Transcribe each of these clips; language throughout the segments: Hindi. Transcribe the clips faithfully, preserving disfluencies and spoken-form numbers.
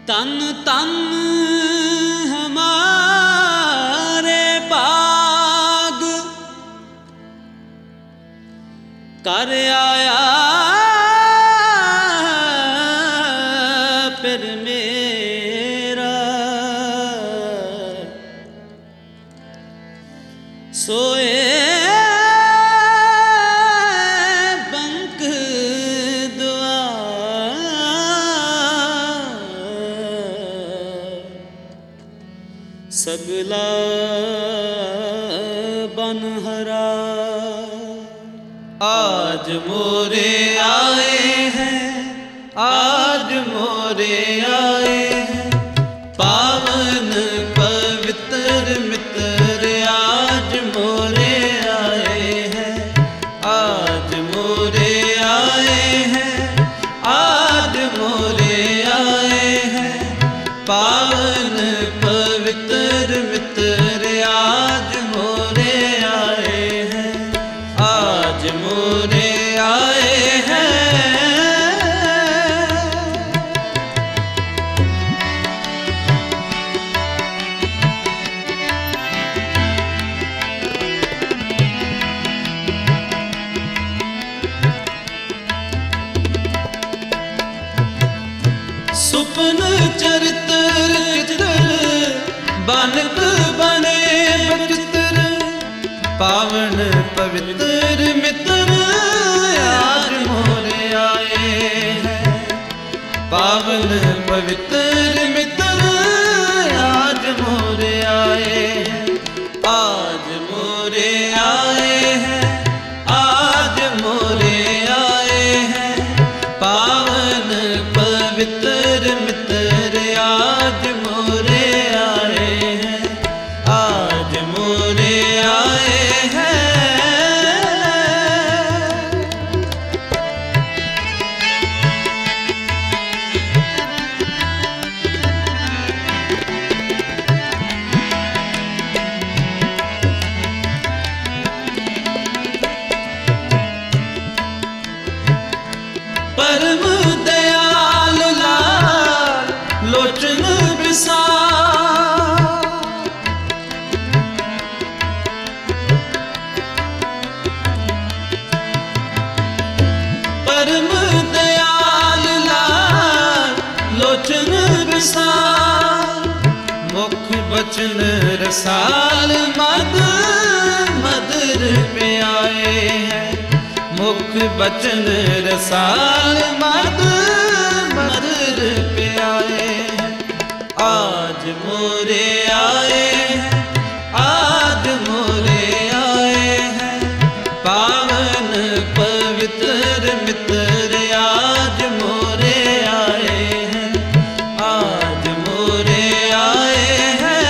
तन तन हमारे बाग कर आया फिर मेरा सोए बंक दुआ सगला बनहरा। आज मोरे आए हैं, आज मोरे आए हैं, पावन पवित्र मित्र आज मोरे आए हैं, आज मोरे आए हैं, आज मोरे आए हैं, पावन पवित्र मित्र आज मोरे आए हैं, आज मोरे आए हैं। सुपन चरित्र बानक बने बचित्र, पावन पवित्र मित्र आज मोरे आए हैं, पावन पवित्र मित्र आज मोरे आए हैं, आज मोरे आए हैं, आज मोरे आए हैं, पावन पवित्र मित्र आज मोरे आए हैं, आज मोरे आए हैं। परम दयाल लाल लोचन विसार, परम दयाल लाल लोचन विसार, मुख बचन रसाल मद मधुर पे आए हैं, मुख बचन रसाल मद मधुर पे आए हैं, आज मोरे आए हैं, आज मोरे आए हैं, पावन पवित्र मित्र आज मोरे आए हैं, आज मोरे आए हैं।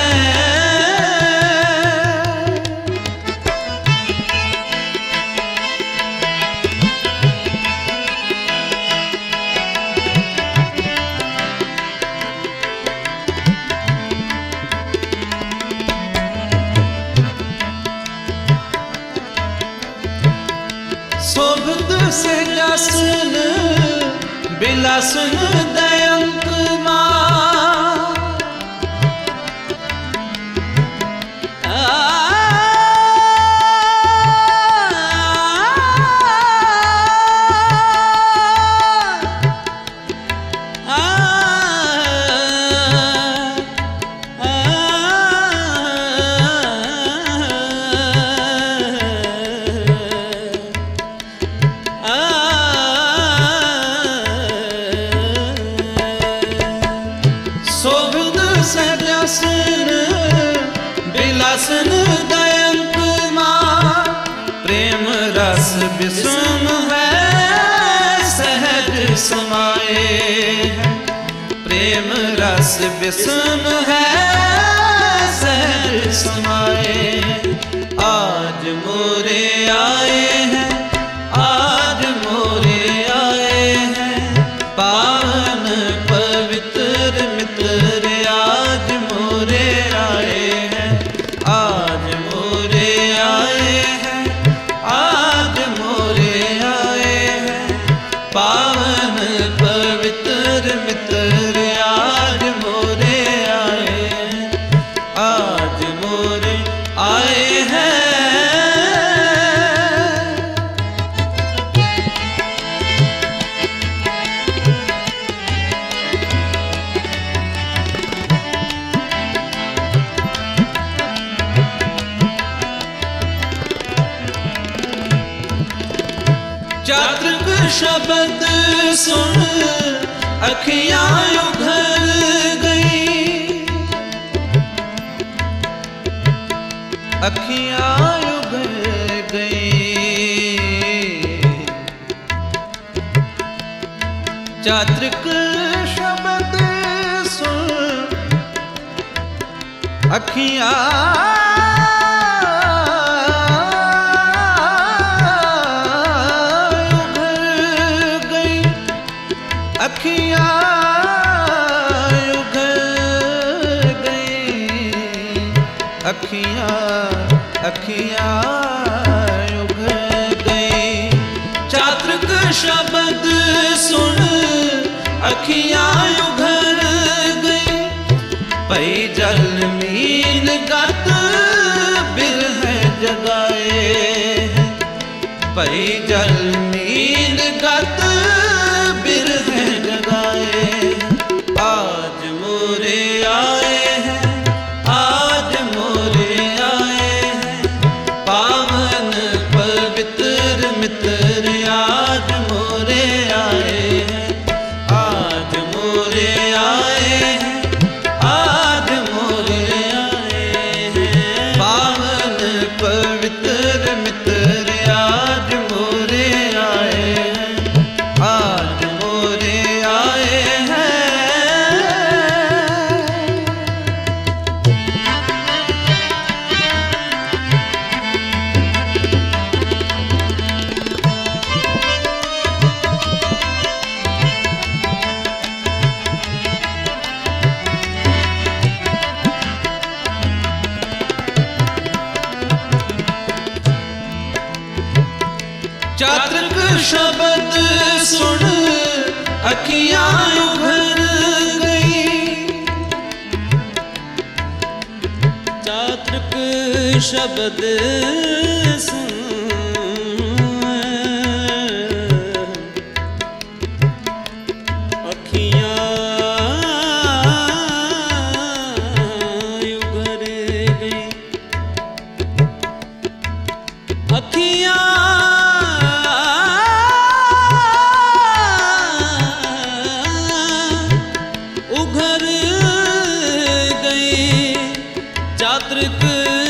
शोभित से जसन बिलासन दयंत मां, बिलासन दयंत मां, प्रेम रस विषम है सहज समाए हैं, प्रेम रस विषम है सहज समाए, आज मोरे आए हैं, आज मोरे आए हैं, पावन पवित्र मित्र आज मोरे आए हैं, आज मोरे आए हैं, आज मोरे आए हैं, पावन पवित्र मित्र आज चातृक शब्द सुन अखियां उघर गई, अखियां उघर गई। चातृक शब्द सुन अखियां अखियां उघर गई, अखियां अखियां उघर गई। चातृक शब्द सुन अखियां उघर गई, पई जल मीन गत बिरह जगाए, पई जल मीन गत बिरह जगाए। आज मोरे आए हैं, आज मोरे आए हैं, पावन पवित्र मित्र आज मोरे आए हैं, आज मोरे आए हैं, आज मोरे आए हैं, पावन पवित्र मित्र आज मोरे आए हैं, आज मोरे आए हैं। चातृक शब्द सुन अखियां उघर गई, चातृक शब्द सुन अखियां उघर गई, अखियां उघर गई। चातृक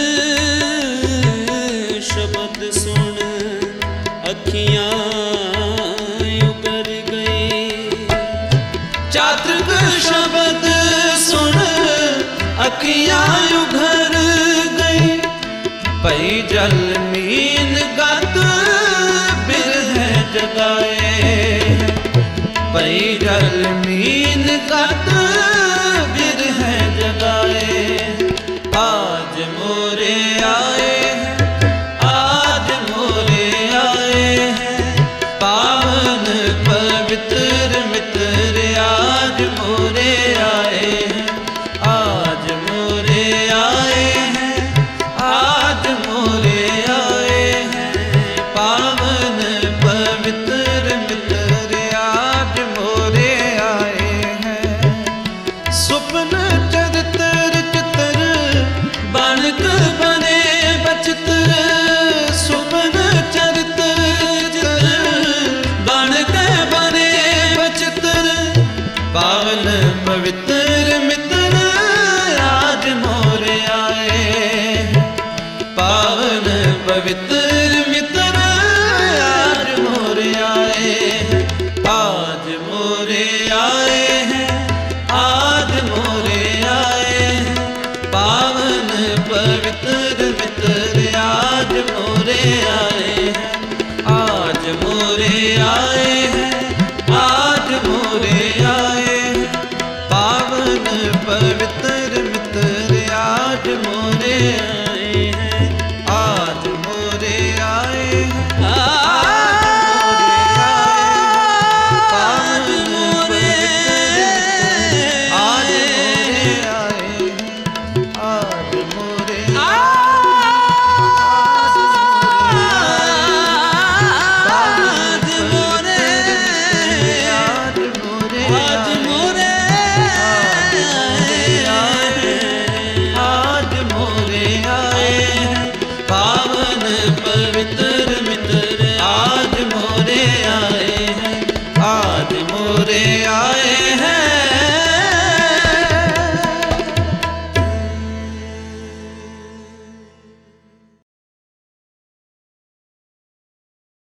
शब्द सुन अखियां उघर गई, चातृक शब्द सुन अखियां उघर गई, पई जल मीन गत बिरह जगाए, पई जल मीन गत बिरह जगाए। आज मोरे आए हैं, आज मोरे आए हैं, पावन पवित्र मित्र आज मोरे आए हैं, आज मोरे आए हैं, आज मोरे आए हैं, पावन पवित्र मित्र आज मोरे आए हैं। स्वप्न चरित्र चित्र बालक बने बचित्र, स्वप्न चरित्र चित्र बालक बने बचित्र, पावन पवित्र मित्र आज मोरे आए हैं, पावन पवित्र मित्र आज मोरे आए हैं, आज मोरे आए